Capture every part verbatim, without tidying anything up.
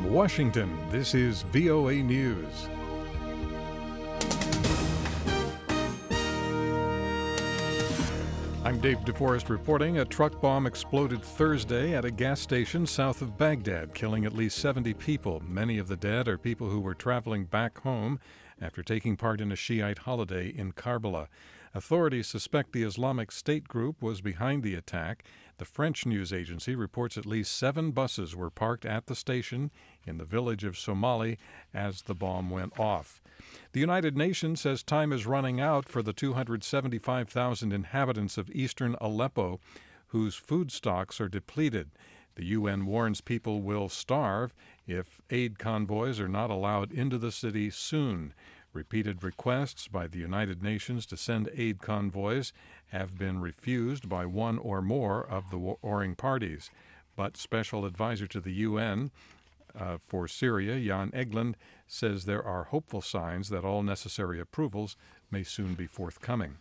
In Washington, this is V O A News. I'm Dave DeForest reporting. A truck bomb exploded Thursday at a gas station south of Baghdad, killing at least seventy people. Many of the dead are people who were traveling back home after taking part in a Shiite holiday in Karbala. Authorities suspect the Islamic State group was behind the attack. The French news agency reports at least seven buses were parked at the station in the village of Somali as the bomb went off. The United Nations says time is running out for the two hundred seventy-five thousand inhabitants of eastern Aleppo whose food stocks are depleted. The U N warns people will starve if aid convoys are not allowed into the city soon. Repeated requests by the United Nations to send aid convoys have been refused by one or more of the warring parties. But Special Advisor to the U N uh, for Syria, Jan Egeland, says there are hopeful signs that all necessary approvals may soon be forthcoming.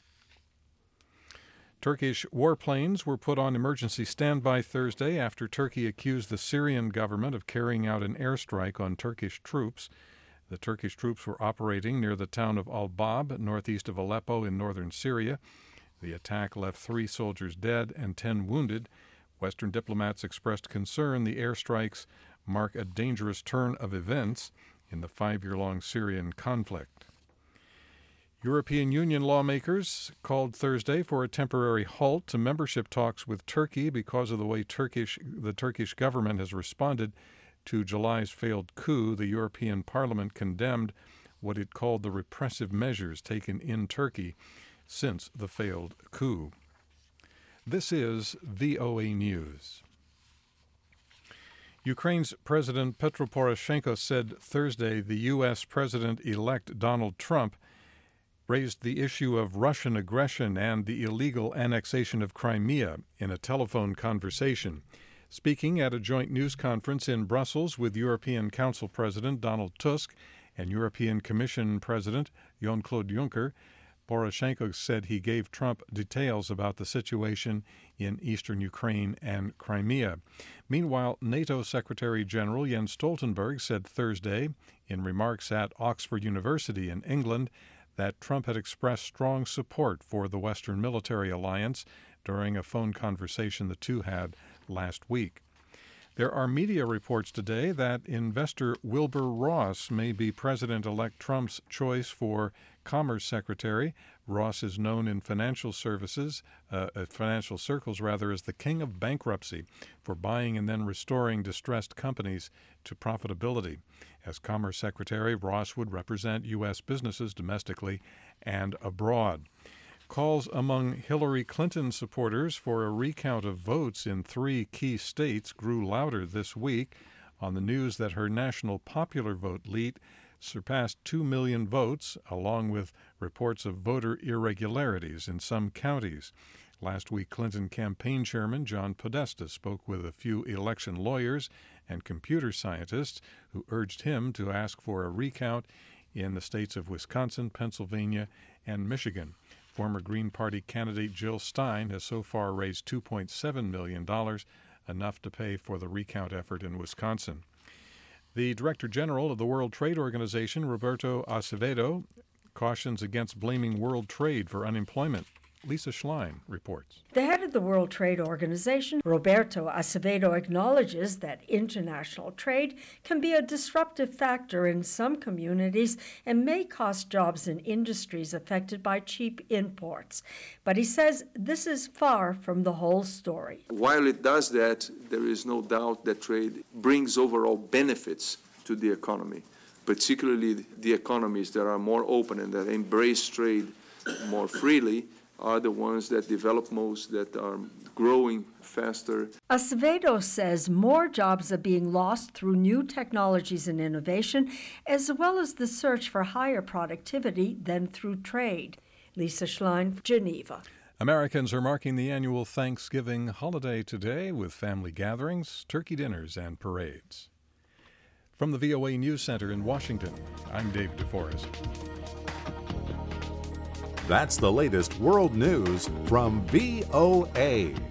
Turkish warplanes were put on emergency standby Thursday after Turkey accused the Syrian government of carrying out an airstrike on Turkish troops. The Turkish troops were operating near the town of Al-Bab, northeast of Aleppo in northern Syria. The attack left three soldiers dead and ten wounded. Western diplomats expressed concern the airstrikes mark a dangerous turn of events in the five-year-long Syrian conflict. European Union lawmakers called Thursday for a temporary halt to membership talks with Turkey because of the way Turkish the Turkish government has responded to July's failed coup. The European Parliament condemned what it called the repressive measures taken in Turkey since the failed coup. This is V O A News. Ukraine's President Petro Poroshenko said Thursday the U S President-elect Donald Trump raised the issue of Russian aggression and the illegal annexation of Crimea in a telephone conversation. Speaking at a joint news conference in Brussels with European Council President Donald Tusk and European Commission President Jean-Claude Juncker, Poroshenko said he gave Trump details about the situation in eastern Ukraine and Crimea. Meanwhile, NATO Secretary General Jens Stoltenberg said Thursday, in remarks at Oxford University in England, that Trump had expressed strong support for the Western military alliance during a phone conversation the two had last week. There are media reports today that investor Wilbur Ross may be President-elect Trump's choice for Commerce Secretary. Ross is known in financial services, uh, financial circles rather, as the king of bankruptcy for buying and then restoring distressed companies to profitability. As Commerce Secretary, Ross would represent U S businesses domestically and abroad. Calls among Hillary Clinton supporters for a recount of votes in three key states grew louder this week on the news that her national popular vote lead surpassed two million votes, along with reports of voter irregularities in some counties. Last week, Clinton campaign chairman John Podesta spoke with a few election lawyers and computer scientists who urged him to ask for a recount in the states of Wisconsin, Pennsylvania, and Michigan. Former Green Party candidate Jill Stein has so far raised two point seven million dollars, enough to pay for the recount effort in Wisconsin. The Director General of the World Trade Organization, Roberto Acevedo, cautions against blaming world trade for unemployment. Lisa Schlein reports. The head of the World Trade Organization, Roberto Acevedo, acknowledges that international trade can be a disruptive factor in some communities and may cost jobs in industries affected by cheap imports. But he says this is far from the whole story. While it does that, there is no doubt that trade brings overall benefits to the economy, particularly the economies that are more open and that embrace trade more freely are the ones that develop most, that are growing faster. Acevedo says more jobs are being lost through new technologies and innovation, as well as the search for higher productivity than through trade. Lisa Schlein, Geneva. Americans are marking the annual Thanksgiving holiday today with family gatherings, turkey dinners, and parades. From the V O A News Center in Washington, I'm Dave DeForest. That's the latest world news from V O A.